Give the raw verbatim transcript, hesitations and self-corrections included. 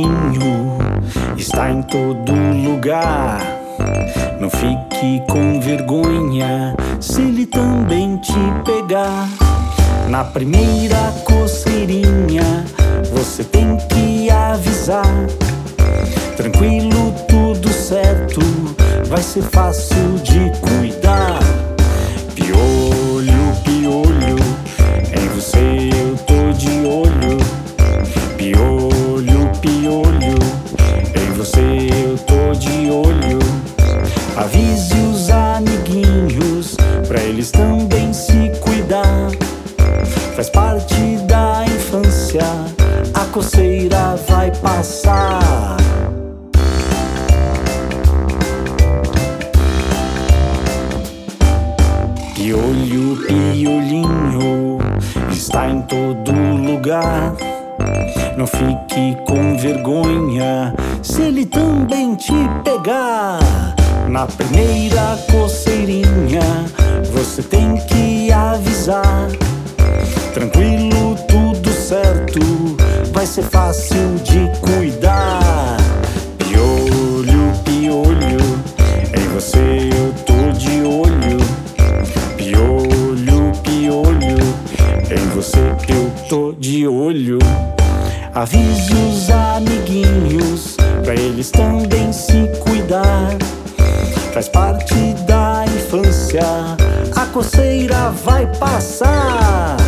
piolhinho está em todo lugar. Não fique com vergonha se ele também te pegar. Na primeira coceirinha você tem que avisar. Tranquilo, tudo certo, vai ser fácil de cuidar. Piolho, piolho, em você eu tô de olho. Piolho, piolho, em você eu tô de olho. Avise os amiguinhos pra eles também se cuidar. Faz parte da infância, a coceira vai passar. Piolho, piolinho, está em todo lugar. Não fique com vergonha se ele também te pegar. Na primeira coceirinha você tem que avisar. Tranquilo, tudo certo, vai ser fácil de cuidar. Piolho, piolho, em você eu tô de olho. Piolho, piolho, em você eu tô de olho. Avise os amiguinhos pra eles também se cuidar. Faz parte da infância, a coceira vai passar.